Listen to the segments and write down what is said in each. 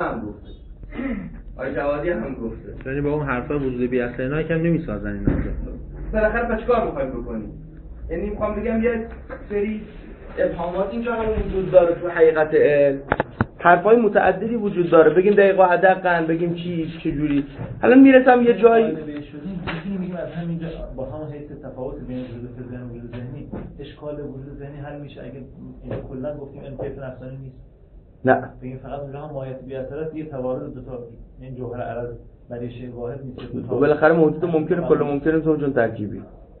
هم گفته آقای جوادی هم گفته، یعنی با اون حرفا وجود بی اصل اینا کم نمیسازن اینا. بالاخره پس چیکار می‌خوایم بکنیم؟ یعنی میخوام بگم یه سری ابهامات اینجا هم وجود داره تو حقیقت علم، حرفای متعددی وجود داره، بگیم دقیق و ادقاً، بگیم چه جوری. حالا میرسم یه جایی میگیم از همینجا با همون حیث تفاوت بین وجود ذهنی و وجود ذهنی اشکال وجود ذهنی حل میشه اگه اینو کلا گفتیم انکیف نفسانی نیست. نه بگیم فقط اونجا هم ماهیت بی اثرات یه توارد دو تا این جوهر عرض برای شی واحد نیست دو تا بالاخره موجود ممکنه کل ممکنه تو جون ترکیبی.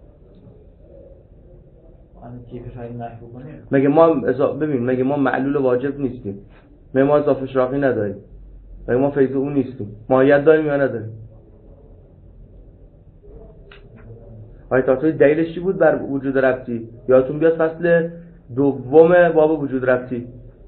کیفش اگه نحی بکنیم مگه ما ببین مگه ما معلول واجب نیستیم؟ مگه ما اضافه اشراقی نداریم؟ مگه ما فیض اون نیستیم؟ ماهیت داریم یا نداریم؟ آیه تاتوی دلیلش چی بود بر وجود ربطی؟ یادتون بیاد فصل دوم باب وجود ربطی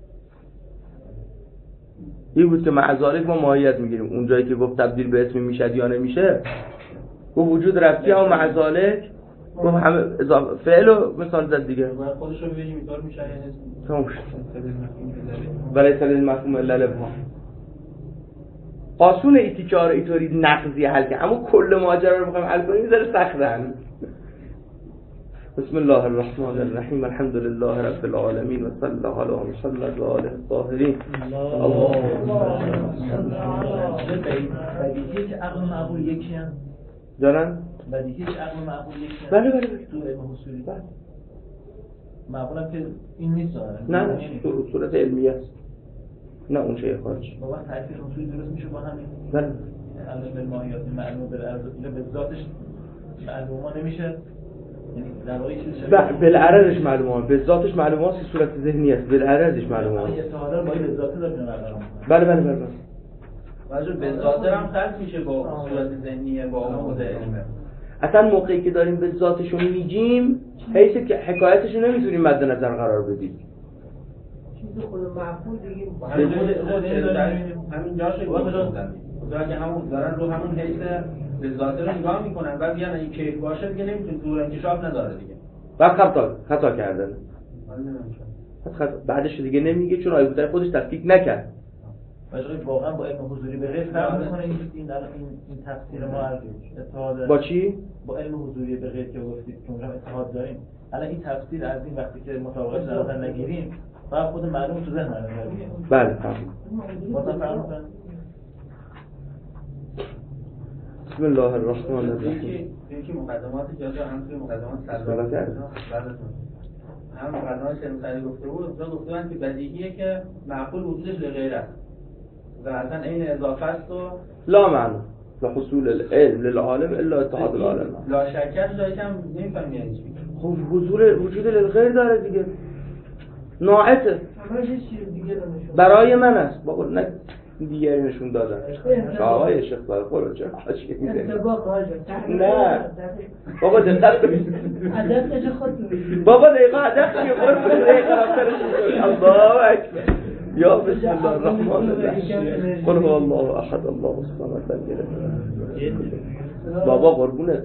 این بود که معذالک ما ماهیت میگیریم. اون جایی که گفت تبدیل به اسمی میشد یا نمیشه، گفت وجود ربطی هم معذالک، گفت همه اضافه فعل و مثال زد دیگه. خودش رو ببینیم اینطور میشه تمام شد. برای سلیل مفهوم علل ابهام آسون ایتی که آره اینطوری نقضی حل که اما کل ماجرا رو بخوایم حل کنیم میذاره سخته هنوز. بسم الله الرحمن الرحیم الحمد لله رب العالمین و صلی الله علی محمد و آله الطاهرین. بدیهیه که عقل معقول یکی هم جانن؟ بدیهیه که عقل معقول یکی هم بله تو علم اصولی معقول هم که این نیست نه صورت علمیه است، نه اون چه خارج. با وقت تعریف اصولی درست میشه با همین بله علم بالماهیات معلوم بالعرض به ذاتش معلومه نمیشه، یعنی در واقع چیزی بالعرضش معلومه، به ذاتش معلومه است، صورت ذهنی است، بالعرضش معلومه است. اتحادا با به ذات داریم نظر. بله واجب به ذات هم خلط میشه با صورت ذهنیه با خود علمه. اصلا موقعی که داریم به ذاتشون میگیم حیث که حکایتشون نمیتونیم مد نظر قرار بدیم. چیز خود معقول دیگه همین جاشه که همون دارن رو همون حیث به ذات رو نگاه میکنن و بیان این کیف باشه دیگه نمیتونه دور انکشاف نداره دیگه. بعد خطا کردن. بعدش دیگه نمیگه چون آیه بوده خودش تفکیک نکرد. واقعا با علم حضوری به غیر فرق میکنه این تفسیر ما از اتحاد با چی؟ با علم حضوری به غیر که گفتید که اونجا اتحاد داریم. الان این تفسیر از این وقتی که مطابقت در نظر نگیریم فقط خود معلوم تو ذهن نمیاد. بله فهمیدم. بسم الله الرحمن الرحیم. یکی مقدمات جزء همون مقدمات سلامت هم مقدمات سلامت گفته بود، اونجا گفتن که بدیهیه که معقول وجودش لغیر است و اصلا این اضافه است و لا معنی و حصول العلم للعالم الا اتحاد العالم. لا شکر جایی کم نمیفهم یعنی چی. خب وجود للغیر داره دیگه، ناعته برای من است. بابا نه دیگری نشون دادن آقای شیخ داره خورو چه خواهش که میده نه بابا دقت کنید بابا دقیقا هدف میگه خورو دقیقا افترش الله اکبر یا بسم الله الرحمن الرحیم قل هو الله احد الله الصمد لم یلد بابا قربونت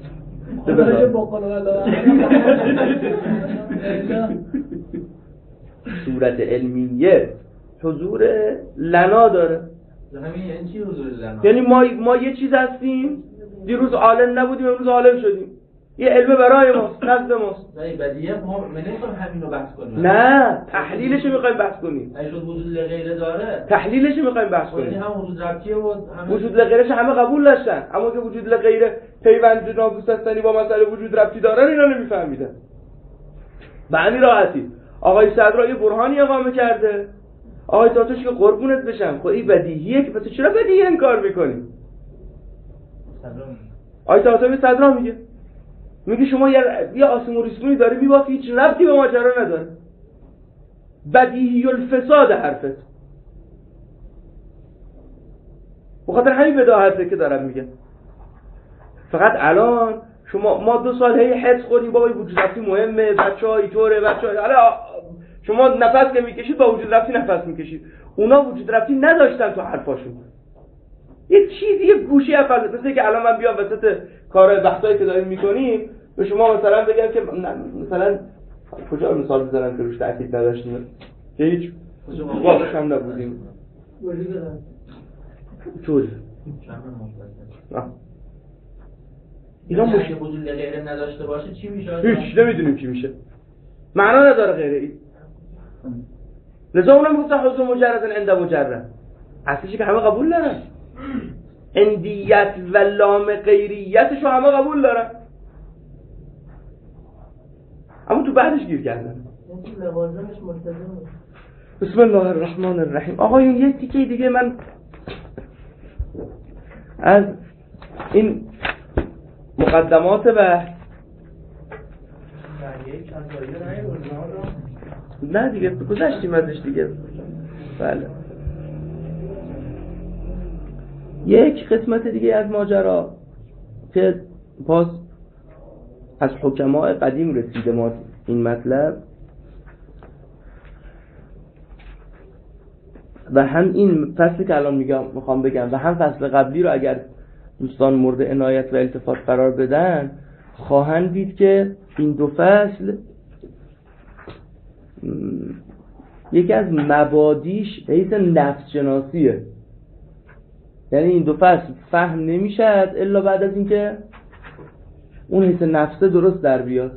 صورت علمیه حضور لنا داره. همین یعنی چی حضور لنا؟ یعنی ما یه چیز هستیم، دیروز عالم نبودیم امروز عالم شدیم، یه علم برای ماست، نزد ماست. نه بدیهی ما نمیخوایم همین رو بحث کنیم. نه تحلیلش رو میخوایم بحث کنیم. اگه شد وجود غیره داره تحلیلش رو میخوایم بحث کنیم. یعنی هم وجود ربطیه و وجود غیرش همه قبول داشتن، اما که وجود غیره پیوند ناقص هستنی با مسئله وجود ربطی دارن اینا نمیفهمیدن. به همین راحتی آقای صدرا یه برهانی اقامه کرده، آقای تاتوش که قربونت بشم خب این بدیهیه که پس چرا بدیهی انکار میکنی؟ آقای تاتوش صدرا میگه شما یه آسمون ریسمونی داری میبافی هیچ ربطی به ماجرا نداره، بدیهی الفساد حرفت. بخاطر همین بداهته که دارم میگم. فقط الان ما 2 سال هی حدس خوردیم بابا وجود ربطی مهمه، بچه‌ها اینطوره، حالا شما نفس که میکشید با وجود ربطی نفس میکشید، اونا وجود ربطی نداشتن تو حرفاشون. یه چیزی یه گوشی افل مثل که الان من بیام وسط کارهای بحثایی که داریم میکنیم به شما مثلا بگم که مثلا کجا مثال بزنم که روش تاکید نداشتیم که هیچ واقعش هم نبودیم طول اینا مشکل وجود غیره نداشته باشه چی میشه؟ هیچ نمیدونیم چی میشه، معنا نداره غیره ای. لذا اونم گفتن حضور مجرد عند مجرد اصلیش که همه قبول دارن، عندیت و لام غیریتش رو همه قبول دارن، اما تو بعدش گیر کردن. بسم الله الرحمن الرحیم. آقایون یه تیکه دیگه من از این مقدمات نه دیگه گذشتیم ازش دیگه. بله یک قسمت دیگه از ماجرا که باز از حکماء قدیم رسیده ما این مطلب و هم این فصلی که الان میخوام بگم و هم فصل قبلی رو اگر دوستان مورد عنایت و التفات قرار بدن خواهند دید که این دو فصل یکی از مبادیش حیث نفس شناسیه. یعنی این دو فصل فهم نمیشد الا بعد از اینکه اون حیث نفسه درست در بیاد،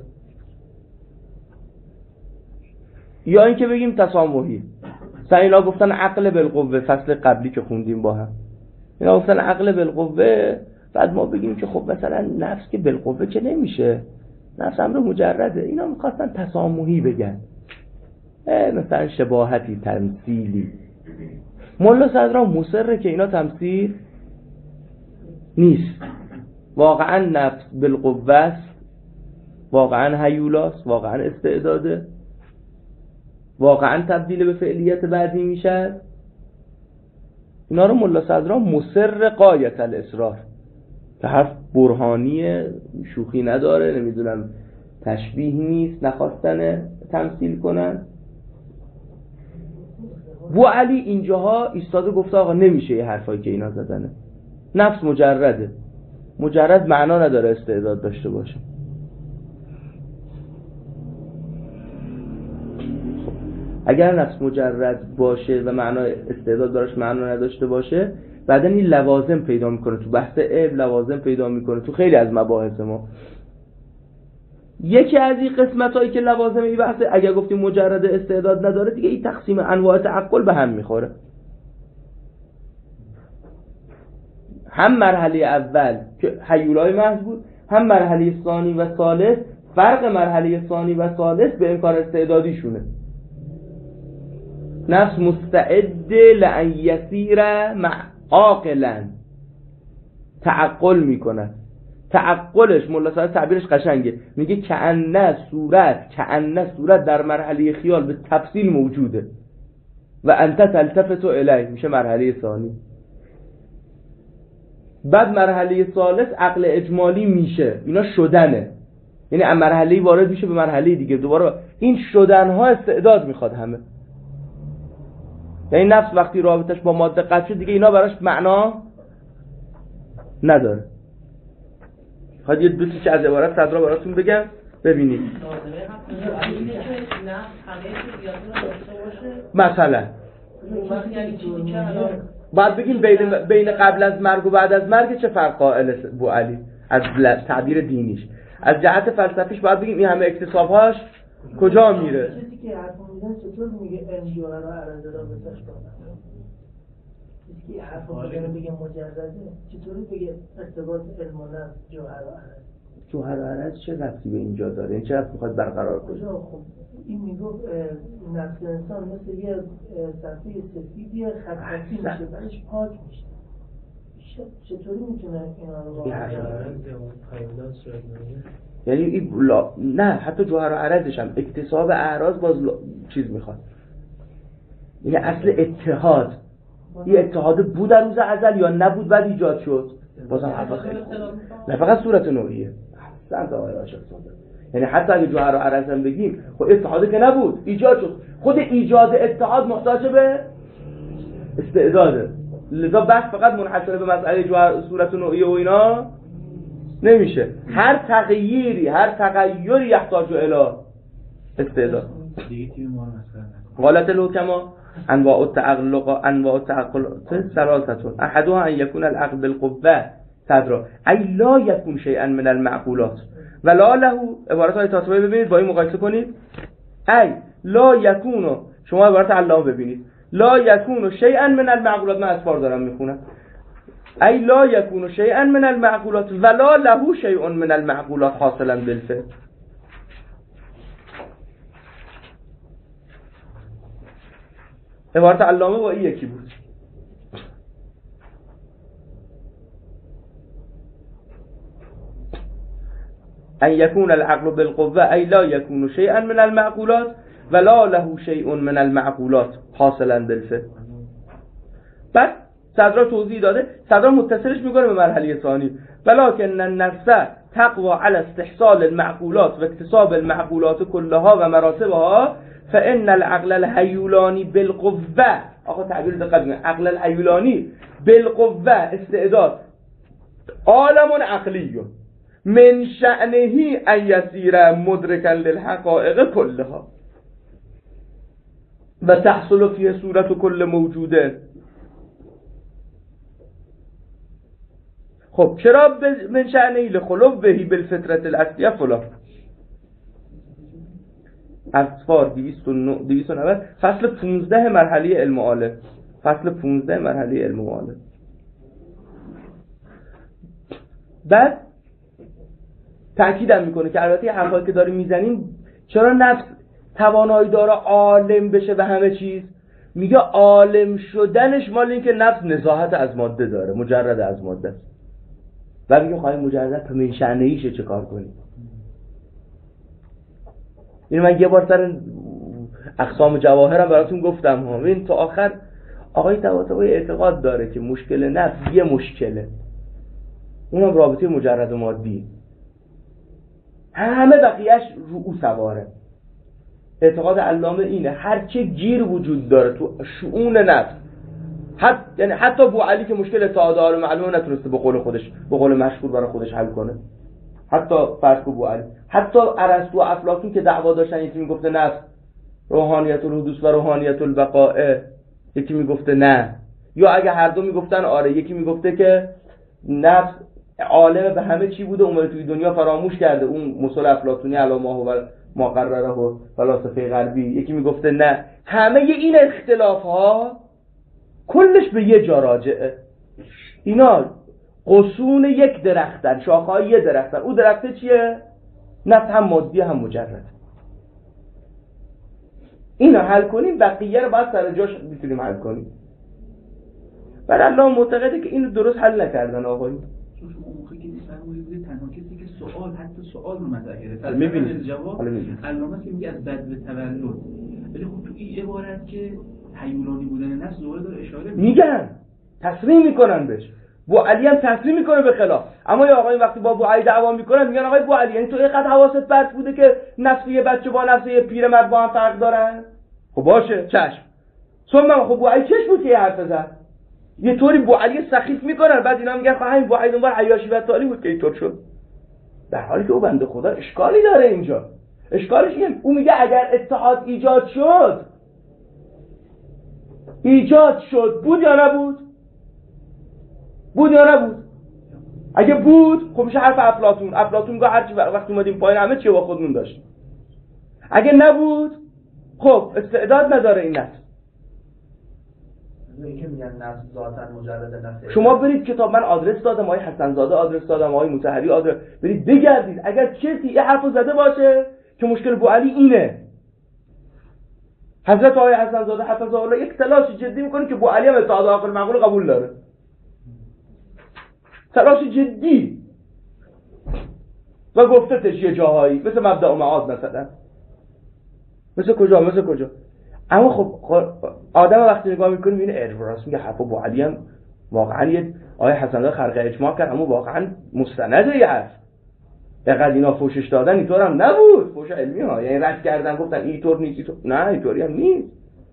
یا اینکه بگیم تسامحی. اینا گفتن عقل بالقوه، فصل قبلی که خوندیم با هم اینا گفتن عقل بالقوه، بعد ما بگیم که خب مثلا نفس که بالقوه که نمیشه، نفس امر مجرده. اینا میخواستن تسامحی بگن، مثلا شباهتی، تمثیلی. مولا صدرا مصره که اینا تمثیل نیست، واقعا نفس بالقوه است، واقعا هیولاست، واقعا استعداده، واقعا تبدیل به فعلیت بعدی میشه. اینا رو مولا صدرا مصر غایت الاصرار، که حرف برهانی شوخی نداره، نمیدونم تشبیه نیست، نخواستن تمثیل کنن. بو علی اینجاها ایستاده گفته آقا نمیشه یه حرفایی که اینا زدنه، نفس مجرده، مجرد معنا نداره استعداد داشته باشه. اگر نفس مجرد باشه و معنا استعداد دارش معنا نداشته باشه، بعدن این لوازم پیدا میکنه تو بحث علم، لوازم پیدا میکنه تو خیلی از مباحث ما. یکی از این قسمت هایی که لوازم این بحث اگر گفتیم مجرد استعداد نداره، دیگه این تقسیم انواع تعقل به هم میخوره. هم مرحله اول که هیولای محض بود، هم مرحله ثانی و ثالث. فرق مرحله ثانی و ثالث به امکان استعدادیشونه. نفس مستعد لأن یسیر عاقلا، تعقل میکنه. تعقلش مولا صاحب تعبیرش قشنگه، میگه کأن صورت در مرحله خیال به تفصیل موجوده و انت تلتفت الیه، میشه مرحله ثانی. بعد مرحله ثالث عقل اجمالی میشه، اینا شدنه، یعنی از مرحله وارد میشه به مرحله دیگه. دوباره این شدنها استعداد میخواد همه. یعنی نفس وقتی رابطش با ماده قطع شد دیگه اینا براش معنا نداره. خواهد یه دوستی که از عبارت صدرا براتون بگم ببینید. مثلا باید بگیم بین قبل از مرگ و بعد از مرگ چه فرق قائل بو علی از تعبیر دینیش. از جهت فلسفیش باید بگیم این همه اکتسابهاش کجا میره. کسی که حرف میزنه چطور میگه ان جوهر و عرض را بهش دادن؟ کسی که حرف میزنه بگه مجرده چطوری بگه ارتباط علم و نفس جوهر و عرض؟ جوهر و عرض چه ربطی به اینجا داره؟ این چه ربط میخواد برقرار کنه؟ خب این میگفت نفس انسان مثل یه صفحه سفیدی خطی میشه بعدش پاک میشه. چطوری میتونه اینا رو یعنی این نه حتی جوهر و عرضش هم اکتساب اعراض باز چیز میخواد. یعنی اصل اتحاد، این اتحاد بود در روز ازل یا نبود بعد ایجاد شد؟ بازم حرف خیلی خوب. نه فقط صورت نوعیه. سند آقای عاشق صادق. یعنی حتی اگه جوهر و عرض هم بگیم خب اتحاده که نبود، ایجاد شد. خود ایجاد اتحاد محتاج به استعداده. لذا بحث فقط منحصر به مسئله جوهر صورت نوعیه و اینا نمیشه. هر تغییری یحتاج الی استعداد. دیگه تیم ما مثلا غلط الحکما انواع التعقلات ثلاثه احدها ان يكون العقل بالقوه صدرا ای لا یکون شیئا من المعقولات ولا له. عبارت های تاسبه ببینید با این مقایسه کنید. ای لا یکون، شما عبارت علامه ببینید، لا یکون شیئا من المعقولات، من اسفار دارم میخونم، ای لا یکون شیئا من المعقولات ولا له شیء من المعقولات حاصلا بالفعل. عبارت علامه با این یکی بود. ان يكون العقل بالقوة ای لا يكون شيئا من المعقولات ولا له شيء من المعقولات حاصلا بالفعل. بعد صدرا توضیح داده، صدرا متصلش میکنه به مرحله ثانی، ولكن النفس تقوى على استحصال المعقولات و اكتساب المعقولات كلها و مراتبها فان العقل الهیولانی بالقوة، آقا تعبیر دقت کنید، عقل الهیولانی بالقوة استعداد عالم عقلی من شأنه ان يصير مدركا للحقائق كلها و تحصل فيه صورت كل موجوده. خب چرا من شأنه لخلو بهی بالفطرت الاصلیه فلان. اصفار 290 فصل 15 مرحله علم عالم، فصل 15 مرحله علم عالم. بعد تأکیدم میکنه که البته حرفایی که داریم میزنیم چرا نفس توانایی داره عالم بشه به همه چیز، میگه عالم شدنش مال این که نفس نزاهت از ماده داره، مجرد از ماده است. و میگه خواهی مجرد تا من شأنه‌ایشه چه کار کنیم. این من یه بار سر اقسام جواهرم براتون گفتم ها. این تا آخر آقای طباطبایی اعتقاد داره که مشکل نفس یه مشکله، اونم رابطه مجرد و مادی، همه بقیهش رو او سواره. اعتقاد علامه اینه هرچه گیر وجود داره تو شؤون نفس، یعنی حتی بوعلی که مشکل تعادل معلومه نتونسته به قول خودش، به قول مشهور برای خودش حل کنه، حتی فرض کو بوعلی، حتی ارسطو و افلاطون که دعوا داشتن، یکی میگفته نفس روحانیت الحدوث و روحانیت البقاء، یکی میگفته نه، یا اگه هر دو میگفتن آره، یکی میگفته که نفس عالم به همه چی بوده اومده توی دنیا فراموش کرده، اون مصول افلاطونی علامه و ما قرره و فلاسفه غربی، یکی میگفته نه. همه این اختلاف ها کلش به یه جا راجعه. اینا غصون یک درختن، شاخه‌های یه درختن. اون درخته چیه؟ نفس هم مادی هم مجرد. اینا حل کنیم بقیه رو باید سر جاش میتونیم حل کنیم. بعد الله معتقده که اینو درست حل نکردن آقایون. چون شما موقعی که فرمودید تنها کسی که سوال، حتی سوال رو مطرحه می‌بینید جواب علامه که میگه از بدو تولد، ولی خب تو این عبارت که هیولانی بودن نفس دوباره داره اشاره میگن تسلیم میکنن بهش. بوعلی هم تسلیم میکنه به خلاف. اما یا آقای وقتی با بوعلی دعوا میکنن میگن آقای بوعلی یعنی تو اینقدر حواست پرت بوده که نفس یه بچه با نفس یه پیرمرد با هم فرق دارن؟ خب باشه چشم. خب بوعلی چش بود که یه حرف زد. یه طوری بوعلی سخیف میکنن، بعد اینا میگن خب همین بوعلی اونور عیاشی و تالی بود که اینطور شد. در حالی که او بنده خدا اشکالی داره اینجا. اشکالش اینه او میگه اگر اتحاد ایجاد شد بود یا نبود؟ بود یا نبود؟ اگه بود خب میشه حرف افلاطون میگه هرچی وقتی اومدیم پایین همه چی با خودمون داشتیم. اگه نبود خب استعداد نداره این نفس. اینکه میگن نفس ذاتاً مجرد نفس. شما برید کتاب، من آدرس دادم، آقای حسن‌زاده آدرس دادم، آقای مطهری آدرس، برید بگردید اگر کسی یه حرفو زده باشه که مشکل بوعلی اینه، حضرت آقای حسن‌زاده حفظه الله یک تلاش جدی میکنه که بوعلی هم اتحاد عاقل معقول قبول داره، تلاش جدی، و گفته یه جاهایی مثل مبدأ و معاد مثلا، مثل کجا اما خب آدم وقتی نگاه میکنه میبینه ارفراس میگه حرف بوعلی هم واقعا یه آقای حسن‌زاده خرق اجماع کرد، اما واقعا مستنده یه حرف. اقل اینا فوشش دادن اینطور هم نبود، فوش علمی ها، یعنی رد کردن گفتن اینطور نیست، نه اینطوری هم نیست.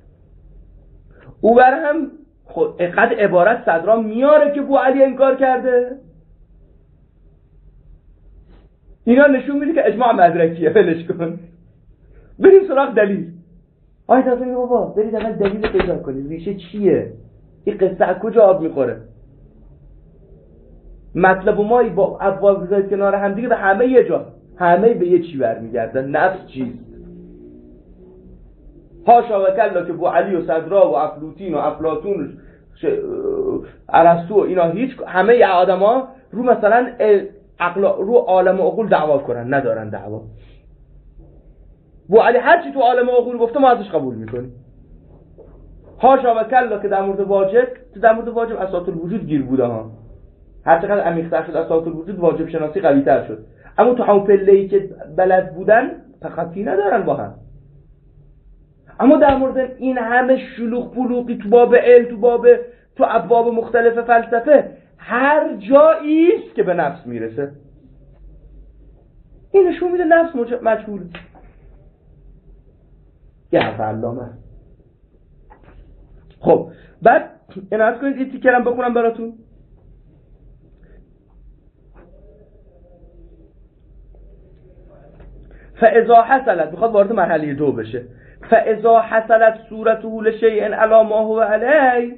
او بر هم خود اقد عبارت صدرا میاره که بوعلی انکار کرده. اینا نشون میده که اجماع مدرکیه، ولش کن بریم سراغ دلیل. آیت اصلا میگه بابا برید اول دلیل پیدا کنید، ریشه چیه، این قصه از کجا آب میخوره. مطلب ما با ابواب بذارید کنار هم دیگه به همه یه جا، همه به یه چی برمیگردن، نفس چیست. هاشا و کلا که بو علی و صدرا و افلوتین و افلاطون ارسطو اینا هیچ همه آدما رو مثلا رو عالم عقول دعوا کنن، ندارن دعوا. بو علی هر چی تو عالم عقول گفته ما ازش قبول میکنیم. هاشا و کلا که در مورد واجب اساس الوجود گیر بوده ها، هر چقدر عمیق‌تر شد اساس الوجود واجب شناسی قوی‌تر شد، اما تو همون پله‌ای که بلد بودن تخطی ندارن با هم. اما در مورد این همه شلوغ پلوغی تو باب علم، تو ابواب مختلف فلسفه، هر جایی است که به نفس میرسه. این نشون میده نفس مجهوله. یه حرف علامه. خب بعد عنایت کنید این تیکرم بخونم براتون. فاذا حصلت، میخواد وارد مرحله 2 بشه. فاذا حصلت صورته لشیء علی ما هو علیه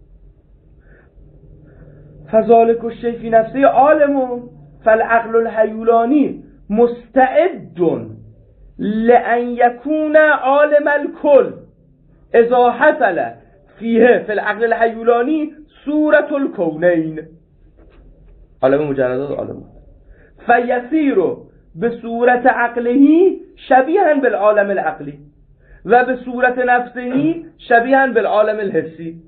فذلك الشیء فی نفسه عالم فالعقل الحیولانی مستعد لأن يكون عالم الكل اذا حصل فیه فی العقل الحیولانی صورت الکونین، عالم مجردات عالم، فیصیر به صورت عقله شبیها بالعالم العقلی و به صورت نفسه شبیها بالعالم الحسی.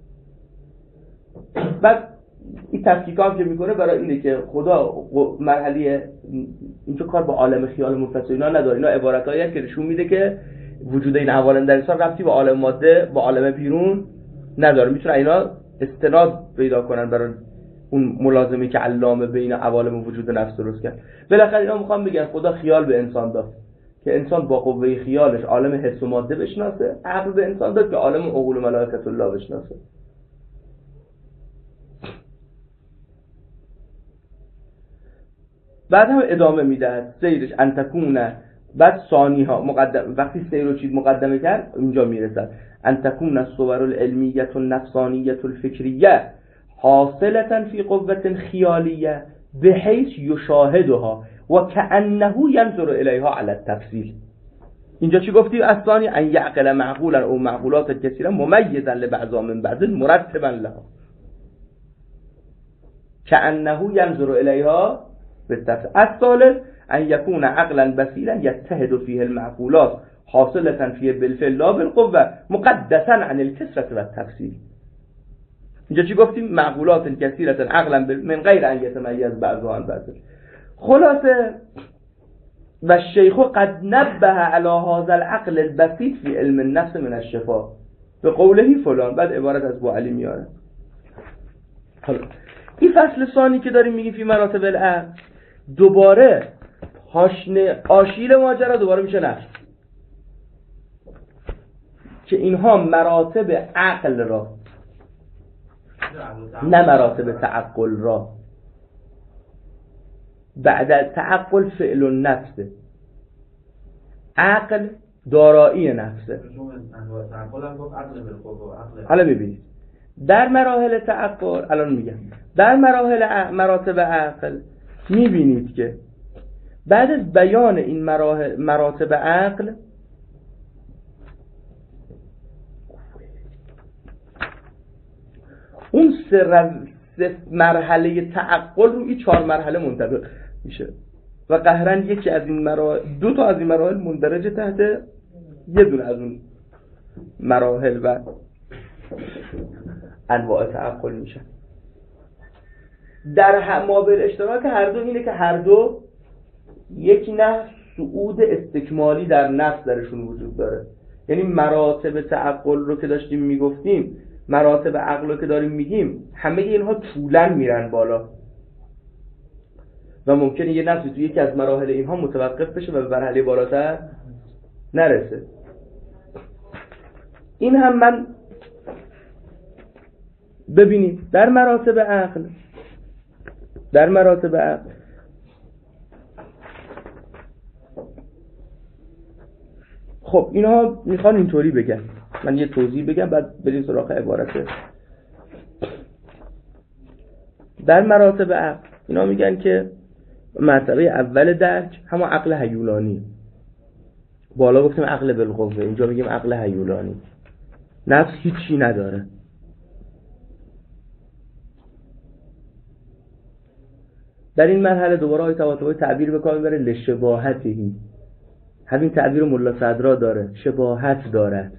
بعد این تفکیکام که میکنه برای اینه که خدا مرحله اینجا کار با عالم خیال منفصل اینا نداره، اینا عبارتایی هست که نشون میده که وجود این عوالم در انسان ربطی با عالم ماده با عالم بیرون نداره. میتونه اینا استناد پیدا کنن برای اون ملازمه که علامه بین عوالم وجود نفس درست کرد. بالاخره اینا میخوام بگن خدا خیال به انسان داد که انسان با قوه خیالش عالم حس و ماده بشناسه، عقل به انسان داد که عالم عقول و ملائکت الله بشناسه. بعد هم ادامه میدهد سیرش انتکونه، بعد ثانی ها مقدم، وقتی سیر و چیز مقدمه کرد اینجا میرسد انتکون الصور العلمیه النفسانیه الفکریه حاصلة فی قوة خیالیه بحیث یشاهدها و کأنه ینظر الیها علی التفصیل. اینجا چی گفتی؟ اصلانی ان یعقل معقولا او معقولات کثیرا ممیزا لبعضا من بعض مرتبا لها کأنه ینظر الیها بالتفصیل. الثالث ان یکون عقلا بصیرا یتحد فیه المعقولات حاصلة فیه بالفعل لا بالقوة مقدسا عن الكثرة و التفصیل. اینجا چی گفتیم؟ معقولات کثیرة عقلا من غیر ان یتمیز بعضها عن بعض. خلاصه و الشیخ قد نبه على هذا العقل البسيط في علم النفس من الشفاء به قوله فلان. بعد عبارت از ابو علی میاره. حالا این فصل ثانی که داریم میگیم فی مراتب العقل، دوباره آشیل ماجرا دوباره میشه نفس، که اینها مراتب عقل را نه مراتب تعقل را. بعد تعقل فعل النفسه، عقل دارایی نفسه. حالا ببینید در مراحل تعقل، الان میگم در مراتب عقل میبینید که بعد از بیان این مراتب عقل اون سه مرحله تعقل رو این 4 مرحله منطبق میشه و قهرن یکی از این مراحل، 2 تا از این مراحل مندرج تحت یه دونه از اون مراحل و انواع تعقل میشن. در مابل اشتراک هر دو اینه که هر دو یک نفس صعود استکمالی در نفس درشون وجود داره. یعنی مراتب تعقل رو که داشتیم میگفتیم، مراتب عقل رو که داریم میگیم، همه اینها طولاً میرن بالا و ممکنه یه نفسی تو یکی از مراحل اینها متوقف بشه و به مرحله بالاتر نرسه. این هم من ببینید در مراتب عقل خب اینا میخوان اینطوری بگن، من یه توضیح بگم بعد بریم سراغ عبارت. در مراتب عقل اینا میگن که مرتبه اول درک همون عقل هیولانی، بالا گفتیم عقل بالقوه، اینجا میگیم عقل هیولانی. نفس هیچی نداره. در این مرحله دوباره های طباطبایی تعبیر بکنم بره لشباهتی، همین تعبیر ملا صدرا داره، شباهت دارد.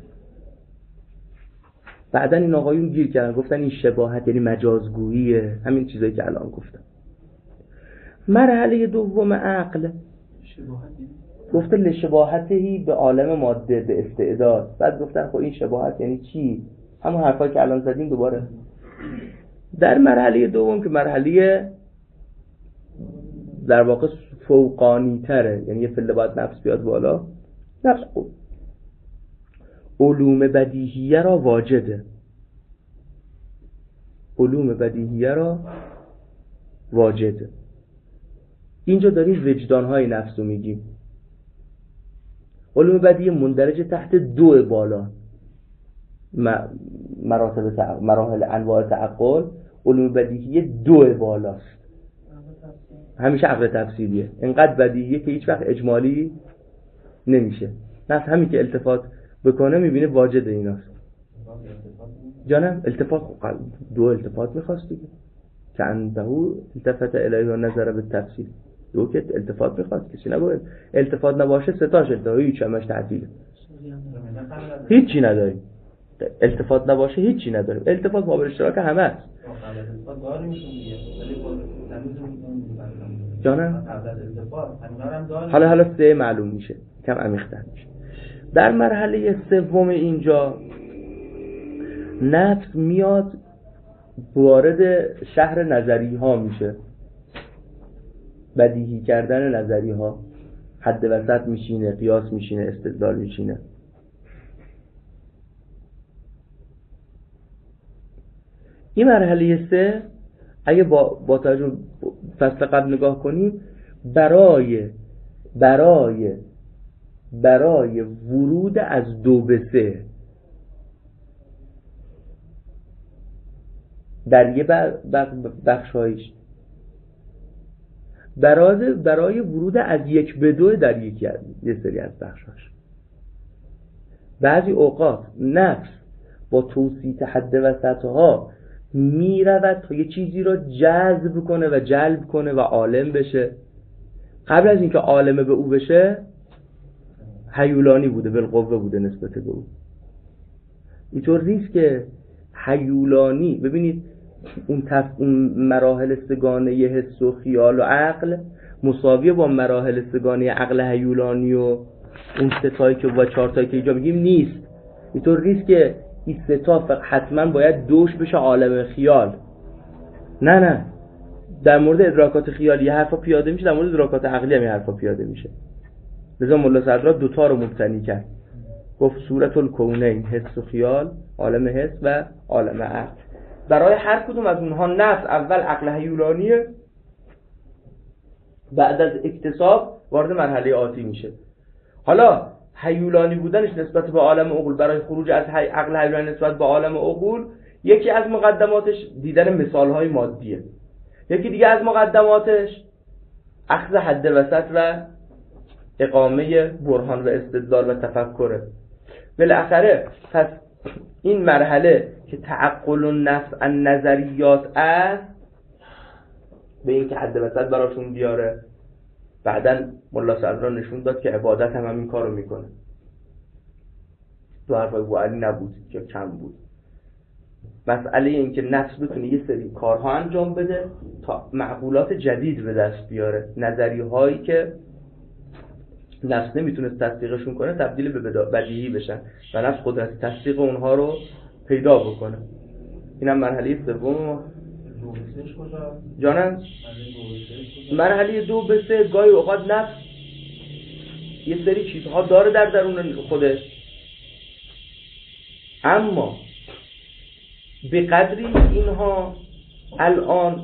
بعدا این آقایون گیر کردن گفتن این شباهت یعنی مجازگوییه، همین چیزایی که الان گفتم. مرحله دوم عقل گفته لشباهتی به عالم ماده، به استعداد. بعد گفتن خب این شباهت یعنی چی؟ همون حرفایی که الان زدیم دوباره. در مرحله دوم که مرحله در واقع فوقانی تره، یعنی یه پله باید نفس بیاد بالا، نفس علوم بدیهیه را واجده، علوم بدیهیه را واجده. اینجا داریم وجدانهای نفس رو میگیم. علوم بدیهیه مندرجه تحت دو بالا، مراحل انواع تعقل. علوم بدیهیه دو بالاست، همیشه عقل تفصیلیه، اینقدر بدیهیه که هیچ وقت اجمالی نمیشه. نفس همین که التفات بکنه میبینه واجد ایناست. جانم التفات دو التفات میخواست دیگه، که اندهو التفت الیه و نظر به تفصیل. دو که التفات میخواست، کسی نگوید التفات نباشه ستاش التفات، هیچ همش تعطیله، هیچی نداریم. التفات نباشه هیچی نداریم. التفات ما به اشتراک همه است. جانم حالا سه معلوم میشه، کم عمیق‌تر میشه. در مرحله سوم اینجا نفس میاد وارد شهر نظری ها میشه، بدیهی کردن نظری ها، حد وسط میشینه، قیاس میشینه، استدلال میشینه. این مرحله سه اگه با توجه فصل قبل نگاه کنیم، برای ورود از 2 به 3 در یه بخشایش، برای ورود از 1 به 2 در یه سری از بخشاش. بعضی اوقات نفس با توسیط حد وسطها می رود تا یه چیزی را جذب کنه و جلب کنه و عالم بشه. قبل از اینکه عالم به او بشه هیولانی بوده، بالقوه بوده نسبت به او. اینطور نیست که هیولانی، ببینید اون مراحل سگانه حس و خیال و عقل مساویه با مراحل سگانه عقل هیولانی و اون 3 تایی که و 4 تایی که اینجا میگیم نیست. اینطور نیست که این 3 تا حتما باید دوش بشه عالم خیال. نه، در مورد ادراکات خیالی یه حرفا پیاده میشه، در مورد ادراکات عقلی هم یه حرفا پیاده میشه. لذا ملا صدرا 2 تا رو مبتنی کرد، گفت صورت الکونین، حس و خیال، عالم حس و عالم عقل. برای هر کدوم از اونها نفس اول عقل هیولانیه، بعد از اکتساب وارد مرحله آتی میشه. حالا هیولانی بودنش نسبت به عالم عقول، برای خروج از عقل هیولانی نسبت به عالم عقول، یکی از مقدماتش دیدن مثالهای مادیه، یکی دیگه از مقدماتش اخذ حد وسط و اقامه برهان و استدلال و تفکره. بالاخره پس این مرحله که تعقل النفس عن نظریات است، به این که حد وسط براشون بیاره. بعداً ملا صدرا نشون داد که عبادت هم این کارو میکنه. تو حرفای بوعلی نبود که کم بود. مسئله این که نفس بتونه یه سری کارها انجام بده تا معقولات جدید به دست بیاره، نظریه هایی که نفس نمیتونه تصدیقشون کنه تبدیل به بدیهی بشن و نفس قدرت تصدیق اونها رو پیدا بکنه. اینم مرحله سوم. جانم مرحله 2 به 3 گاهی اوقات نفس یه سری چیزها داره در درون خودش، اما به قدری اینها الان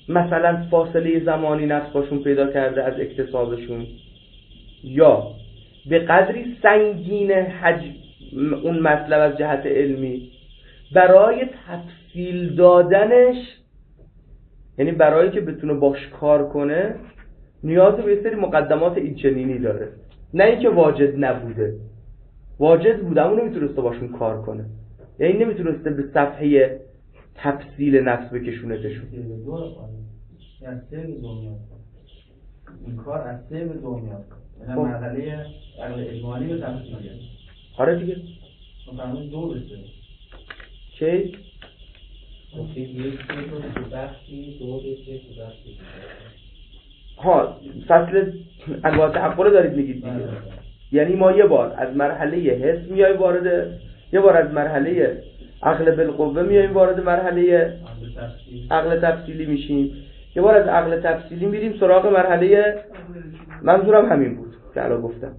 مثلا فاصله زمانی نفس باشون پیدا کرده از اکتسابشون، یا به قدری سنگین اون مطلب از جهت علمی برای تفصیل دادنش، یعنی برای که بتونه باش کار کنه نیاز به یه سری مقدمات اینچنینی داره. نه اینکه واجد نبوده، واجد بوده اما نمیتونسته باشون کار کنه، یعنی نمیتونسته به صفحه تفصیل نفس بکشونتشون. یعنی سه به دنیا این کار از سه به دنیا یعنی مرحله اجمالی به تفصیلیه. آره دیگه مثلا دو به سه چه؟ یک تو بخشی دو به سه تو بخشی. ها فصل انواع تعقل دارید میگید دیگه. یعنی ما یه بار از مرحله حس میایم وارد، یه بار از مرحله عقل بالقوه میایم وارد مرحله عقل تفصیلی میشیم، یه بار از عقل تفصیلی میریم سراغ مرحله، منظورم همین بود که الان گفتم.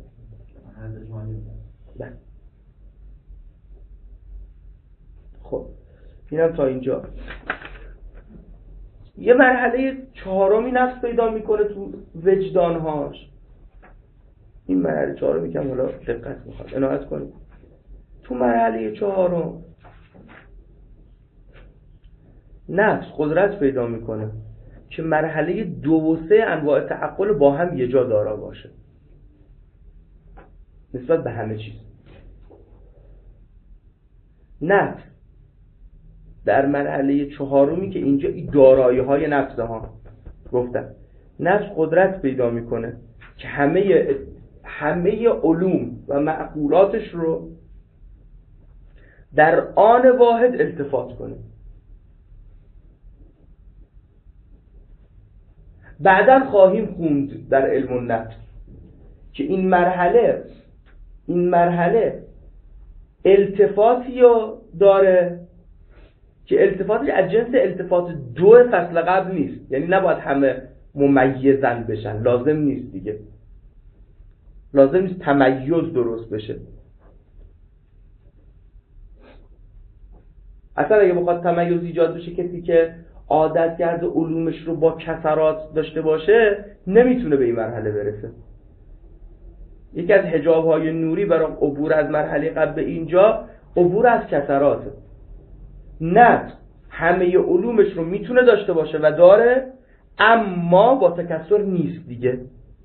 خب اینم تا اینجا. یه مرحله چهارمی نفس پیدا میکنه تو وجدانهاش. این مرحله چهارمی که حالا دقت میخواد عنایت کنید. تو مرحله چهارم نفس قدرت پیدا میکنه که مرحله 2 و 3 انواع تعقل با هم یه جا دارا باشه نسبت به همه چیز. نفس در مرحله چهارمی که اینجا دارایی های نفس ها گفتن، نفس قدرت پیدا میکنه که همه علوم و معقولاتش رو در آن واحد التفات کنه. بعداً خواهیم خوند در علم النفس که این مرحله التفاتی رو داره که التفاتش از جنس التفات 2 فصل قبل نیست، یعنی نباید همه ممیزن بشن، لازم نیست دیگه، لازم نیست تمیز درست بشه. اصلا اگه بخواد تمیز ایجاد بشه، کسی که عادت کرده علومش رو با کسرات داشته باشه نمیتونه به این مرحله برسه. یکی از حجاب‌های نوری برای عبور از مرحله قبل به اینجا عبور از کسراته. نه همه علومش رو میتونه داشته باشه و داره، اما با تکسر نیست دیگه.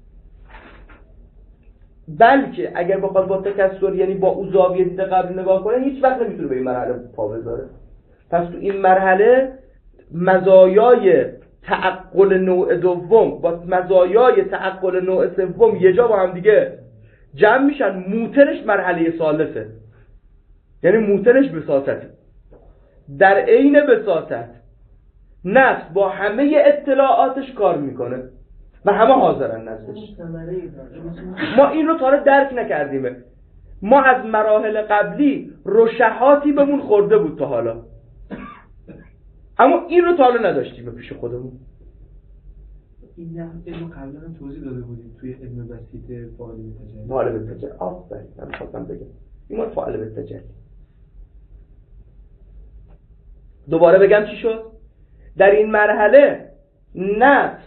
بلکه اگر بخواد با تکسر یعنی با او زاویه دید قبل نگاه کنه، هیچ وقت نمیتونه به این مرحله پا بذاره. پس تو این مرحله مزایای تعقل نوع دوم با مزایای تعقل نوع سوم یه جا با هم دیگه جمع میشن. موترش مرحله ثالثه، یعنی موترش بساطته. در عین بساطت نفس با همه اطلاعاتش کار میکنه و همه حاضرن نزدش. ما این رو تا حالا درک نکردیم. ما از مراحل قبلی رشحاتی بهمون خورده بود تا حالا، اما این رو تا حالا نداشتیم پیش خودمون. این علم قبلا هم توضیح داده بودیم توی علم بسیط فاعل بالتجلی. فاعل بالتجلی آفرین، من خواستم بگم این مال فاعل بالتجلی. دوباره بگم چی شد؟ در این مرحله نفس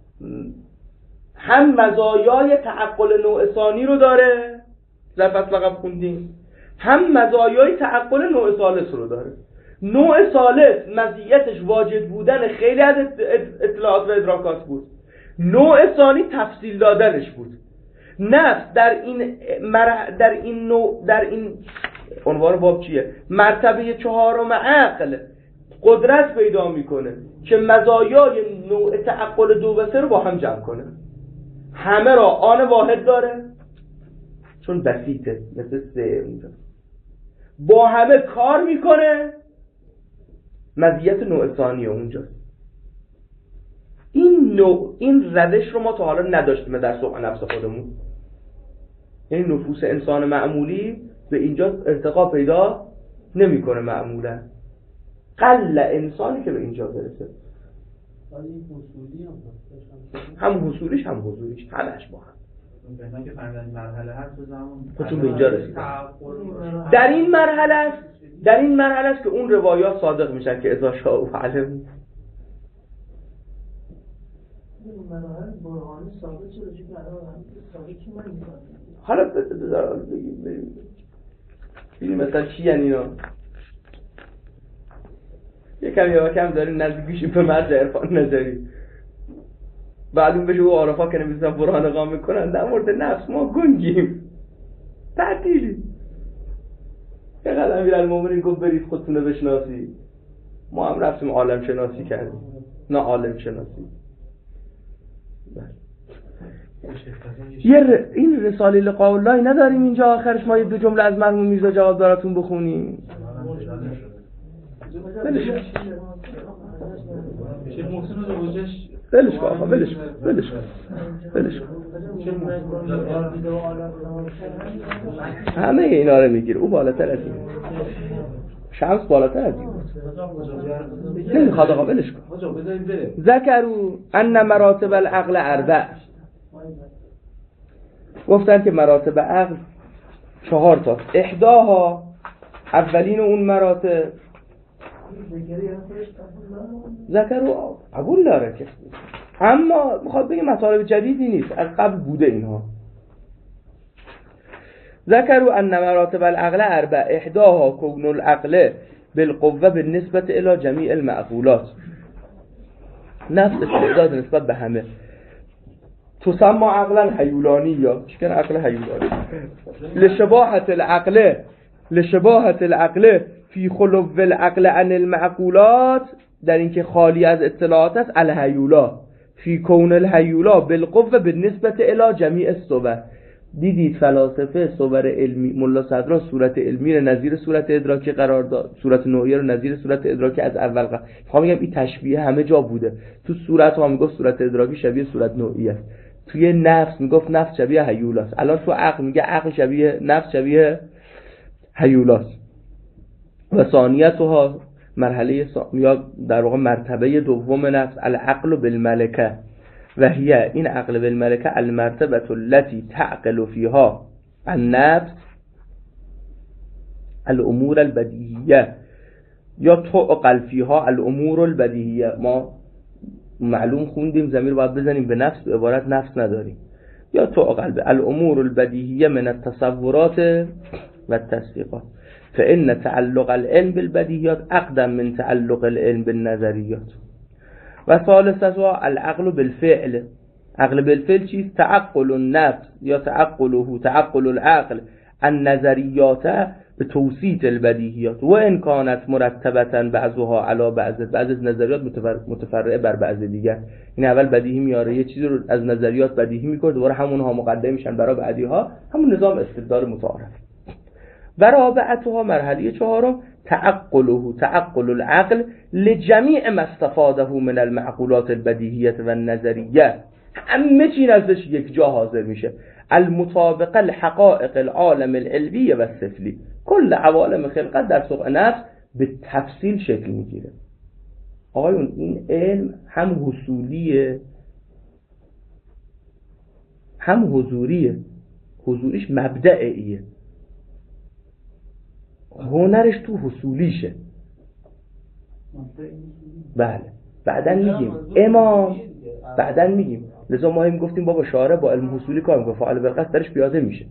هم مزایای تعقل نوع ثانی رو داره، در فصل قبل خوندیم، هم مزایای تعقل نوع ثالث رو داره. نوع ثالث مزیتش واجد بودن خیلی از اطلاعات و ادراکات بود، نوع ثانی تفصیل دادنش بود. نفس در این عنوان باب چیه؟ مرتبه چهارم عقل قدرت پیدا میکنه که مزایای نوع تعقل 2 و 3 رو با هم جمع کنه. همه را آن واحد داره چون بسیطه، مثل 3 اونجا با همه کار میکنه، مزیت نوع ثانی اونجاست. این روش رو ما تا حالا نداشتیم در سوق نفس خودمون. یعنی نفوس انسان معمولی به اینجا ارتقا پیدا نمیکنه معمولا. قل انسانی که به اینجا برسه. هم حصولیش هم حضوریش همش با هم. بهنام که فهمیدن مرحله هست زمان خودتون به اینجا رسید. در این مرحله است که اون روایات صادق میشن که اذا شاء علم. مراحل برهانی ثابت شده چون الان ثابت کی من می‌کنم. حالا بگیم مثلا چی یعنی اینا یکم یا کم داریم نزدیکیشیم به مرجع عرفان نظری معلوم بشه و عارفا که نمی‌دونن برهان قام میکنن در مورد نفس ما گنگیم تعطیلی. یه قدم امیرالمومنین گفت برید خودتون رو بشناسی، ما هم رفتیم عالم شناسی کردیم نه عالم شناسی. این رساله لقاء الله نداریم اینجا آخرش ما یه دو جمله از مرحوم میرزا جواد براتون بخونیم. ولش کن آقا ولش همه اینا رو میگیره. او بالاتر از این، شمس بالاتر از این نمیخواد آقا ولش کن. ذکروا ان مراتب العقل اربع، گفتن که مراتب عقل 4 تا. احداها، اولین اون مراتب ذکروا قبول داره که، اما میخواد بگه مطالب جدیدی نیست، از قبل بوده اینها. ذکروا ان مراتب العقل اربع، احداها کون العقل بالقوه بالنسبه الى جمیع المعقولات، نفس استعداد نسبت به همه. تسمى عقلا هیولانی، یا چیکن عقل هیولانی، لشباهت العقل فی خلو العقل عن المعقولات، در اینکه خالی از اطلاعات است، الهیولا فی کون الهیولا بالقوه بالنسبه الی جمیع الصور. دیدید فلاسفه صور علمی، ملا صدرا صورت علمی رو نظیر صورت ادراکی قرار داد، صورت نوعی رو نظیر صورت ادراکی از اول قرار. میخوام بگم این تشبیه همه جا بوده. تو صورت ها میگفت صورت ادراکی شبیه صورت نوعی است، توی نفس میگفت نفس شبیه هیولاست، الان تو عقل میگه عقل شبیه نفس شبیه هیولاست. و ثانیتها مرحله یا در واقع مرتبه دوم نفس العقل بالملکه، و هی این عقل بالملکه المرتبه التي تعقل فيها النفس الامور البدیهیه، یا تعقل فيها الامور البدیهیه. ما معلوم خوندیم ضمیر باید بزنیم به نفس، به عبارت نفس نداریم. یا تعقل به الامور البدیهیه من التصورات و التصدیقات، فإن تعلق العلم بالبدیهیات اقدم من تعلق العلم بالنظریات. و ثالثها العقل بالفعل. عقل بالفعل چیست؟ تعقل النفس یا تعقل العقل النظریات به توسیط البدیهیات، و ان کانت مرتبتا بعضها علی بعض نظریات متفرعه بر بعض دیگر. این اول بدیهی میاره، یه چیزی رو از نظریات بدیهی میکنه، دوباره همونها مقدم میشن برای بعدیها، همون نظام استدلال متعارف. و رابعتها مرحله 4 تعقل العقل لجمیع ما استفاده من المعقولات البدیهیه و النظریه، همه چی نزدش یک جا حاضر میشه. المطابقه الحقائق العالم العلوی و السفلی، کل عوالم خلقت در سوق نفس به تفصیل شکل میگیره. آقایون این علم هم حصولیه هم حضوریه. حضوریش مبدئیه، هنرش تو حصولیشه. بله بعدن میگیم امام، بعدن میگیم. لذا ما هم گفتیم بابا شارع با علم حصولی کار میکنه، فعال بالقصد درش پیاده میشه.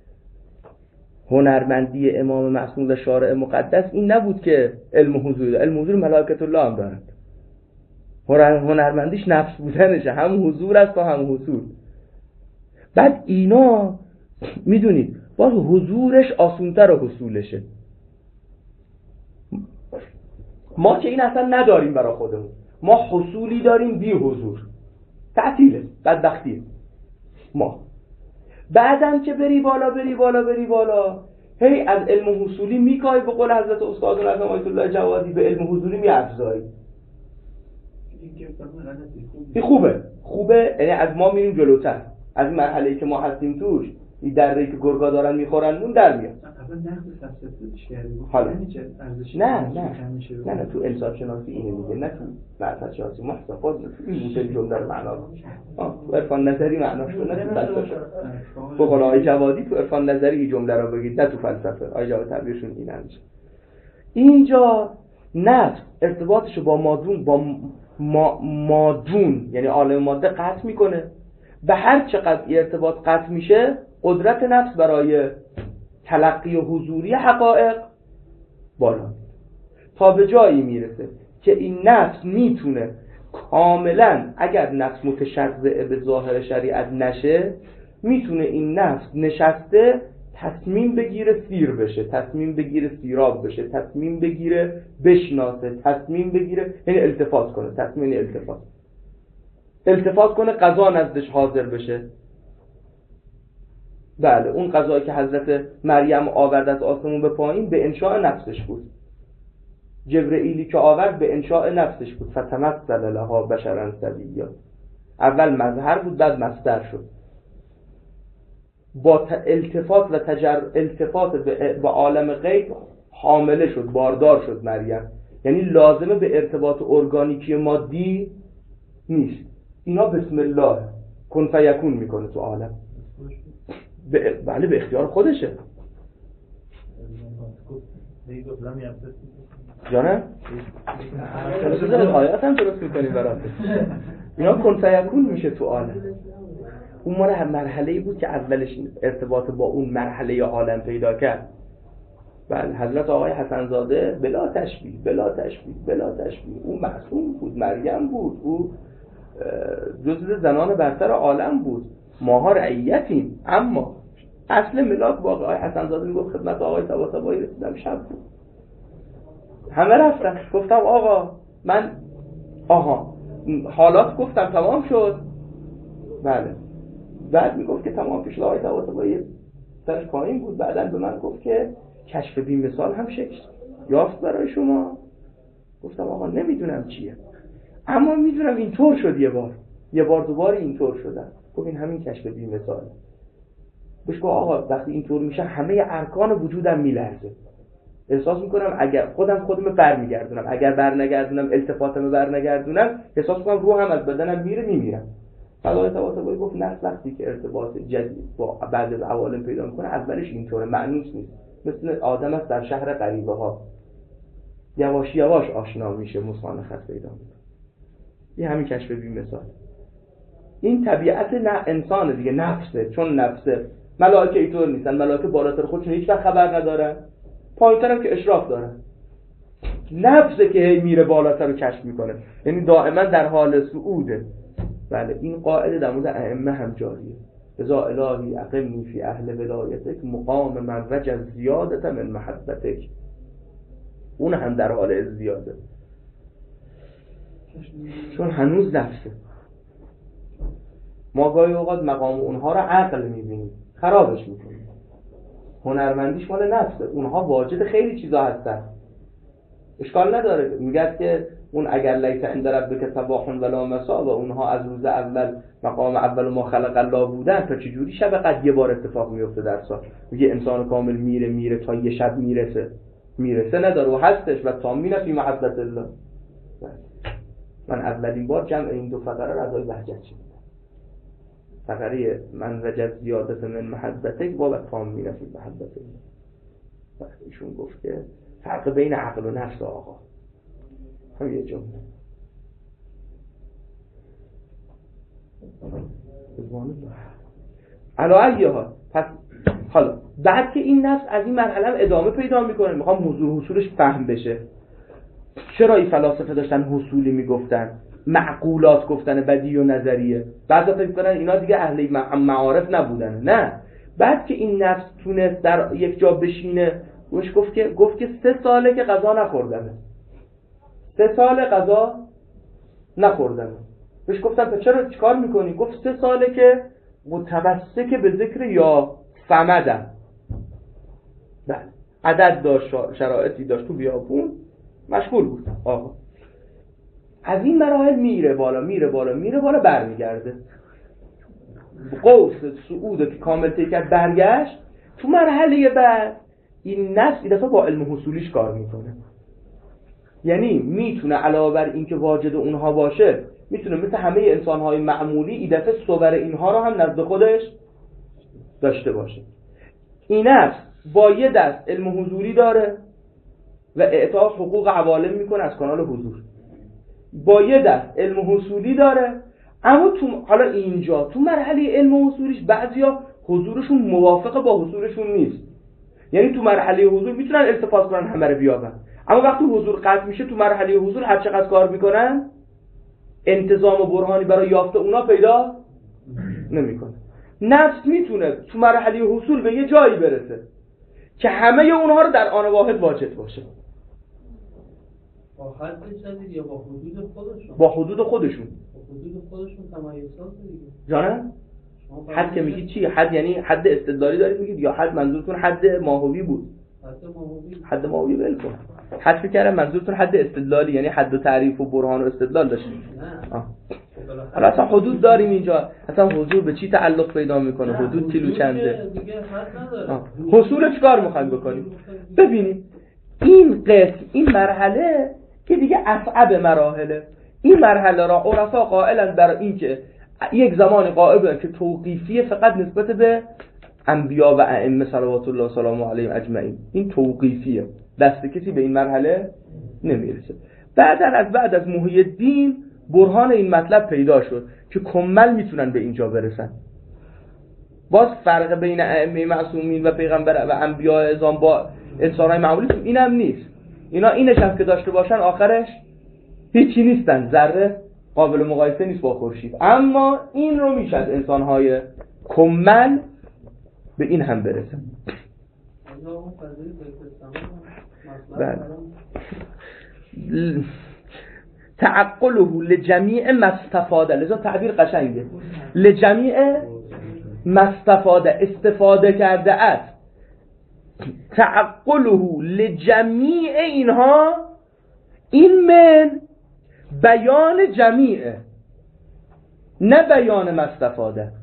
هنرمندی امام معصوم و شارع مقدس این نبود که علم حضوری، علم حضوری ملائکه الله هم دارند. هنرمندیش نفس بودنشه، هم حضور است و هم حصول. بعد اینا میدونید باز حضورش آسونتر و حصولشه. ما که این اصلا نداریم برای خودمون، ما حصولی داریم بی حضور، تعطیله، بدبختیه. ما بعدن که بری بالا هی از علم حصولی میکای، به قول حضرت استاد اعظم آیت الله جوادی به علم حضوری میافزایی. این خوبه، یعنی از ما میریم جلوتر، از این مرحله‌ای که ما هستیم توش، این دره‌ای که گرگا دارن میخورن اون در میاد. حالا نه تو انسان شناسی اینه میگه، نه تو معرفت شناسی محتفظ، نه تو این بوده جمله رو معنا تو عرفان نظری معناش تو، نه تو فلسفه. به قول آقای جوادی تو عرفان نظری این جمله رو بگید، نه تو فلسفه. آقای جواد تعبیرشون اینه. اینجا نفس ارتباطش با مادون یعنی عالم ماده قطع میکنه. به هر چقدر ارتباط قطع میشه قدرت نفس برای تلقی و حضوری حقایق بالا تا به جایی میرسه که این نفس میتونه کاملا، اگر نفس متشرع به ظاهر شریعت نشه، میتونه این نفس نشسته تصمیم بگیره سیر بشه، تصمیم بگیره سیراب بشه، تصمیم بگیره بشناسه، تصمیم بگیره یعنی التفات کنه. تصمیم یعنی التفات کنه، قضا نزدش حاضر بشه. بله، اون قضایی که حضرت مریم آورد از آسمون به پایین به انشاء نفسش بود. جبرئیلی که آورد به انشاء نفسش بود. فتمثل لها بشرا سویا. اول مظهر بود بعد مصدر شد. با التفات و التفات به عالم غیب حامله شد، باردار شد مریم. یعنی لازمه به ارتباط ارگانیکی مادی نیست. اینا بسم الله کن فیکون میکنه تو عالم. بله به اختیار خودشه. جانه؟ آیات هم درست میکنیم براته. اینا کن فیکون میشه تو عالم. اون مرحله‌ای بود که اولش ارتباط با اون مرحله عالم پیدا کرد. بله، حضرت آقای حسن زاده بلا تشبیه اون معصوم بود، مریم بود، او جزء زنان برتر عالم بود، ماها رعیتیم. اما اصل ملاک با آقای حسن زاده میگفت خدمت آقای طباطبایی رسیدم، شب بود، همه رفتن، گفتم آقا من حالات گفتم تمام شد. بله، بعد میگفت که تمام شد. آقای طباطبایی سرش پایین بود. بعداً به من گفت که کشف بی مثال هم شکل یافت برای شما. گفتم آقا نمیدونم چیه، اما میدونم اینطور شد. یه بار دوباره اینطور شدن. گفت این همین کشف بی مثال. بهش گفت آقا وقتی اینطور میشه همه ارکان وجودم میلرزه، احساس میکنم اگر خودم برمیگردونم، اگر برنگردونم التفاتم برنگردونم، احساس میکنم روحم از بدنم میمیرم. آقای طباطبایی گفت نفس وقتی که ارتباط جدید با بعد از عوالم پیدا میکنه اولش اینطوره، معنوس نیست. مثل آدم است در شهر غریبه ها، یواش یواش آشنا میشه، مصانخت پیدا میکنه. این همین کشف بی مثال. این طبیعت انسان دیگه، نفسه. چون نفسه، ملائکه اینطور نیستن. ملائکه بالاتر خودشون هیچ وقت خبر ندارن، پایین‌تر هم که اشراف دارن. نفسه که هی میره بالاتر رو کشف میکنه، یعنی دائما در حال صعوده. بله، این قاعده در مورد ائمه هم جاریه. اذا الهی اقمنی فی اهل ولایتک مقام من وجه زیادت من محبتک. اون هم در حال زیاده، چون هنوز نفسه. ما گاهی اوقات مقام اونها رو عقل میبینیم، خرابش میکنیم. هنرمندیش مال نفسه. اونها واجد خیلی چیزا هستن، اشکال نداره. میگه که اون اگر لیس عند ربک صباح ولا مساء و اونها از روز اول مقام اول ما خلق الله بودن، تا چجوری شب قد یه بار اتفاق میفته در سال؟ میگه انسان کامل میره تا یه شب میرسه نداره و هستش و تامین فی محبت الله. من اولین بار جمع این دو فقره را از آقای بهجت شنیدم. فقره من وجد زیادت من محبتک و تامین فی محبت الله. ایشون گفت که فرق بین عقل و نفس آقا هم یه جمله علاوه ها. پس حالا بعد که این نفس از این مرحله ادامه پیدا میکنه، میخوام حضور حصولش فهم بشه. چرا این فلاسفه داشتن حصولی میگفتن، معقولات گفتن، بدیهی و نظریه؟ بعضا فکر کنن اینا دیگه اهل معارف نبودن. نه، بعد که این نفس تونست در یک جا بشینه، گفت که 3 ساله که غذا نخوردم. 3 سال غذا نخوردم. بهش گفتم چرا چیکار میکنی؟ گفت 3 ساله که متوسک به ذکر یا صمدم. بله، عدد داشت، شرایطی داشت، تو بیابون مشغول بود. آقا از این مراحل میره بالا برمیگرده. قوس صعود که کامل تیکت برگشت. تو مرحله بعد این نفس این دفعه با علم حصولیش کار میکنه. یعنی میتونه علاوه بر این که واجد اونها باشه، میتونه مثل همه انسانهای معمولی این دفعه صور اینها رو هم نزد خودش داشته باشه. این نفس با یه دست علم حضوری داره و اعطا حقوق عوالم میکنه از کانال حضور. با یه دست علم حصولی داره، اما حالا اینجا تو مرحله علم حصولیش بعضیا حضورشون موافق با حضورشون نیست. یعنی تو مرحله حضور میتونن التفات کنن همه رو بیابن، اما وقتی حضور قطع میشه تو مرحله حضور هر چقدر کار میکنن انتظام و برهانی برای یافت اونا پیدا نمیکنه. نفس میتونه تو مرحله حصول به یه جایی برسه که همه اونها رو در آن واحد واجد باشه. با حد جدید یا با حدود خودشون؟ با حدود خودشون. با حدود خودشون تمایزات دیگه. جانم؟ حد که میگید چی؟ حد یعنی حد استدلالی دارید میگید یا حد منظورتون حد ماهوی بود؟ حد ماهوی بالکل. حد فکر کردم منظورتون حد استدلالی یعنی حد و تعریف و برهان و استدلال داشتید. نه. حالا اصلا حدود داریم اینجا، اصلا حضور به چی تعلق پیدا میکنه؟ حدود کیلو چنده؟ حصول چیکار میخوایم بکنیم؟ ببینیم این قسم، این مرحله که دیگه اصعب مراحله، این مرحله را عرفا قائلن برای این که یک زمان قائلن که توقیفیه فقط نسبت به انبیا و ائمه صلوات الله سلام علیهم اجمعین. این توقیفیه، دست کسی به این مرحله نمیرسه. بعد از محی الدین برهان این مطلب پیدا شد که کمل میتونن به اینجا برسن. باز فرق بین ائمه معصومین و پیغمبر و انبیا اعظام با انسان‌های معمولی اینم نیست. اینا اینش هم که داشته باشن آخرش هیچی نیستن، ذره قابل مقایسه نیست با خورشید. اما این رو میشه از انسان‌های کمل به این هم برسن. تعقله لجمیع مستفاده، لذا تعبیر قشنگه، لجمیع مستفاده، استفاده کرده است. تعقله لجمیع اینها، این من بیان جمیعه نه بیان مستفاده.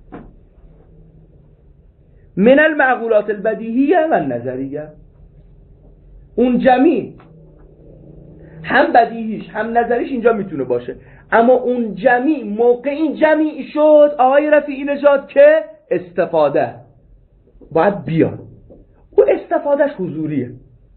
من المعقولات البدیهیه و النظریه، اون جمیع هم بدیهیش هم نظریش اینجا میتونه باشه، اما اون جمیع موقع این جمیع شد آقای رفیعی نژاد که استفاده باید بیاد. و استفادهش حضوریه،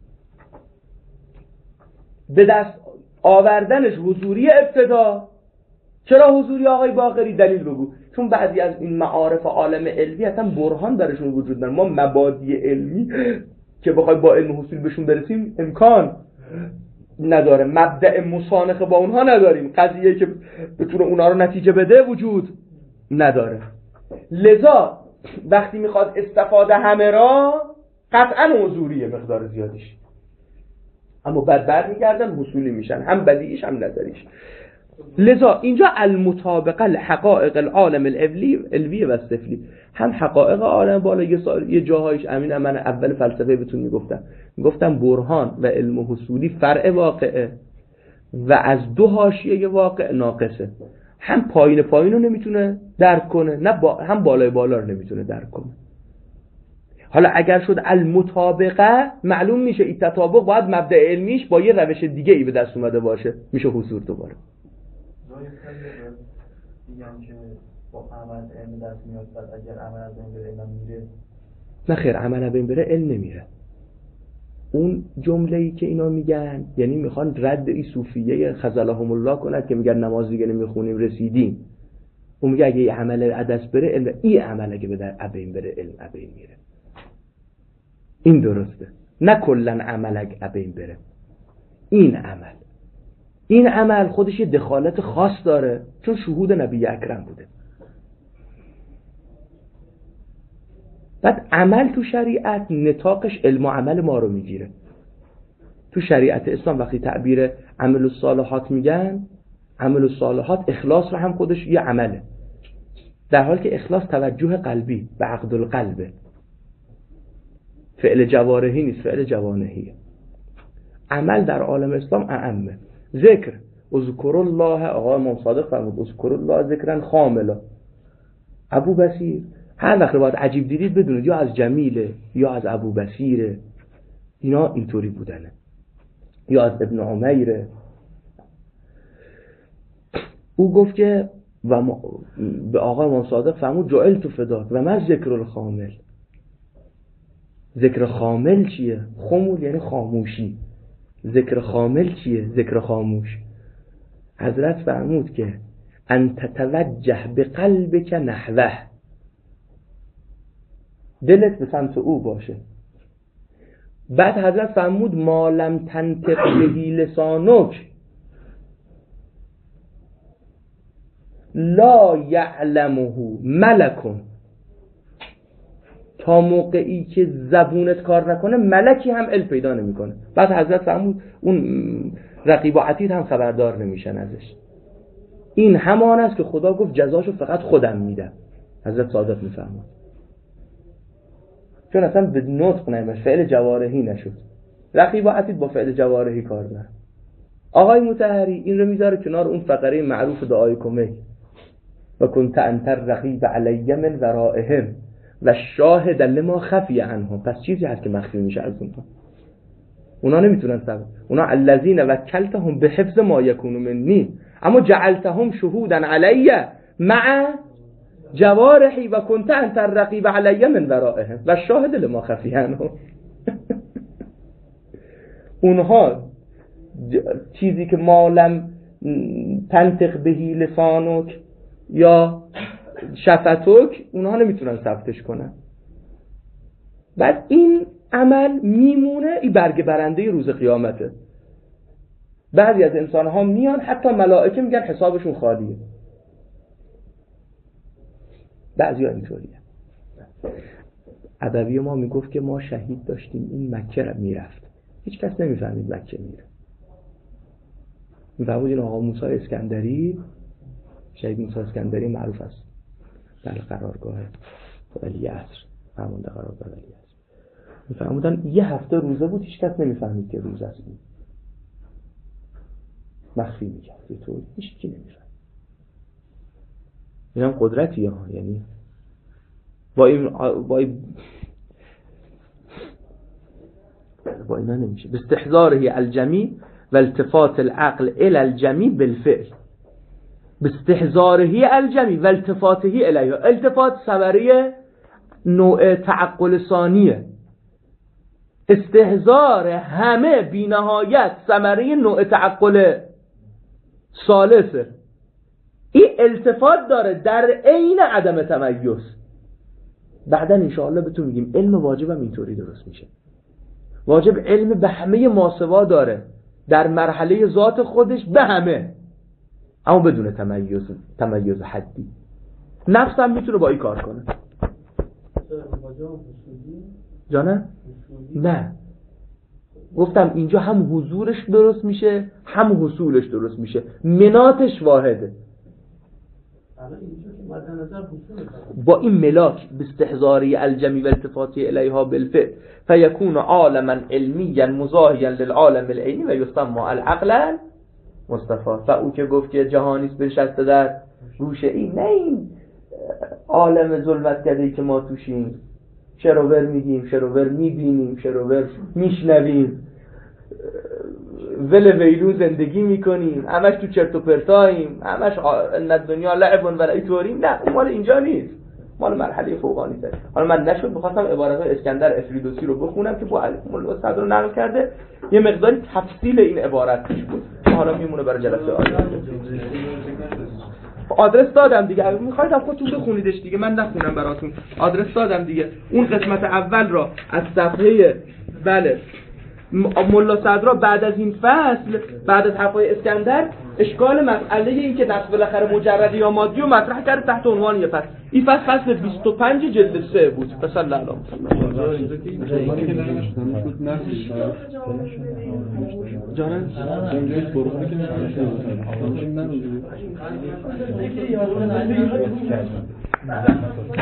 به دست آوردنش حضوری ابتدا. چرا حضوری آقای باقری؟ دلیل بگو. چون بعضی از این معارف عالم علمی اصلا برهان درشون وجود نداره. ما مبادی علمی که بخوای با علم حصول بهشون برسیم امکان نداره، مبدأ مسانخه با اونها نداریم، قضیه که بتونه اونها رو نتیجه بده وجود نداره. لذا وقتی میخواد استفاده همه را قطعا حضوریه مقدار زیادیش، اما بعد میگردن حصولی میشن، هم بدیعیش هم نظریش. لذا اینجا المطابقه لحقائق العالم العلوی و السفلی، هم حقائق عالم بالا یه جاهایش امین من اول فلسفه بهتون میگفتم برهان و علم حصولی فرع واقعه و از دو حاشیه واقع ناقصه، هم پایین رو نمیتونه درک کنه نه هم بالای بالا رو نمیتونه درک کنه. حالا اگر شد المطابقه معلوم میشه این تطابق باید مبدأ علمیش با یه روش دیگه ای به دست اومده باشه، میشه حضور دوباره. میگن که با عمل علم دست میاد، بعد اگر عمل از این بره علم میره. نه خیر، عمل از این بره علم نمیره. اون جمله‌ای که اینا میگن یعنی میخوان رد این صوفیه خذلهم الله کنند که میگن نماز دیگه نمیخونیم رسیدیم. اون میگه اگه این عمل از دست بره علم، این عمل اگه به در ابین بره علم ابین میره. این درسته، نه کلا عمل اگه ابین بره. این عمل خودش یه دخالت خاص داره چون شهود نبی اکرم بوده. بعد عمل تو شریعت نطاقش علم و عمل ما رو میگیره. تو شریعت اسلام وقتی تعبیر عمل الصالحات میگن، عمل الصالحات اخلاص رو هم خودش یه عمله، در حالی که اخلاص توجه قلبی به عقد القلبه، فعل جوارحی نیست، فعل جوانحیه. عمل در عالم اسلام اعمه. ذکر اذکر الله، آقا امام صادق فرمود اذکر الله ذکرن خاملا. ابو بصیر هر وقت باید عجیب دیدید بدونید یا از جمیله یا از ابو بصیره، اینا اینطوری بودنه، یا از ابن عمیره. او گفت که و به آقا امام صادق فرمود جعلت فداک و من ذکر الخامل. ذکر خامل چیه؟ خمول یعنی خاموشی. ذکر خامل چیه؟ ذکر خاموش. حضرت فرمود که ان تتوجه بقلبک نحوه، دلت به سمت او باشه. بعد حضرت فرمود ما لم تنطق بهی لسانک لا یعلمه ملک، تا موقعی که زبونت کار نکنه ملکی هم علم پیدا نمیکنه. بعد حضرت فرمود اون رقیب و عتید هم خبردار نمیشن ازش. این همان است که خدا گفت جزاشو فقط خودم میدم. حضرت صادق میفرماد، چون اصلا به نطق نمیشه، فعل جوارحی نشد. رقیب و عتید با فعل جوارحی کار داره. آقای مطهری این رو میذاره کنار اون فقره معروف دعای کمک، و کنت انت الرقیب علی من ورائهم و شاهد لما خفی عنهم. پس چیزی هست که مخفی میشه از اونها، اونا نمیتونن سبب. اونا الذین وکلتهم بحفظ ما یکون منی، اما جعلتهم شهودا علی مع جوارحی و کنت انت الرقیب علی من ورائهم و شاهد لما خفی عنهم. اونها چیزی که ما لم تنطق بهی لسانک یا شفتک، اونها نمیتونن ثبتش کنن. بعد این عمل میمونه، این برگ برنده روز قیامته. بعضی از انسانها میان حتی ملائکه میگن حسابشون خالیه، بعضی ها اینطوریه. ابوی ما میگفت که ما شهید داشتیم این مکه میرفت، هیچ کس نمیفهمید مکه میره. میفهمید این آقا موسی اسکندری، شهید موسی اسکندری معروف است در قرارگاه ولی عصر، فرمانده قرارگاه ولی عصر. میفهمودن یه هفته روزه بود، هیچ کس نمیفهمید که روزه است، مخفی میکرد یه طوری، هیچ کی نمیفهمید. این هم قدرتی ها، یعنی با اینا نمیشه. باستحضاره الجمی و التفات العقل الى الجمی بالفعل. باستحضاره الجمی و التفاته الیه. التفات ثمره نوع تعقل ثانیه، استحضار همه بی نهایت ثمره نوع تعقل ثالثه. این التفات داره در عین عدم تمیز. بعدا انشاءالله بهتون میگیم علم واجب هم اینطوری درست میشه. واجب علم به همه ماسوا داره، در مرحله ذات خودش به همه، اما بدون تمیز حدی. نفس هم میتونه با این کار کنه. جانه؟ نه، گفتم اینجا هم حضورش درست میشه هم حصولش درست میشه، مناتش واحده. با این ملاک باستحضاری الجمی و التفاتی الیها بالفعل فیکون عالما علمیا مزاحیا للعالم العینی و یسمى العقل مصطفی. و او که گفت که جهانیست بنشسته در گوشه این، نه این عالم ظلمت کده که ما توشیم، شروور میگیم، شروور میبینیم، شروور میشنویم، ویلو زندگی میکنیم، همش تو چرت و پرتاییم، همش ان دنیا لعب و لعبیم. نه، مال اینجا نیست، مال مرحله فوقانی است. حالا من نشد بخواستم عبارت‌های اسکندر افریدوسی رو بخونم که با مولا صدر رو نقل کرده، یه مقداری تفصیل این عبارت توش بود، حالا میمونه برای جلسه آینده. آدرس دادم دیگه، میخواید خودتون بخونیدش دیگه، من نخونم براتون. آدرس دادم دیگه. اون قسمت اول را از صفحه بله مولا صدرا بعد از این فصل، بعد از حرفای اسکندر، اشکال مسئله این که دست بالاخره مجردی یا مادی رو مطرح کرده تحت عنوان یه فصل. این فصل 25 جلد 3 بود. صلی الله علیه و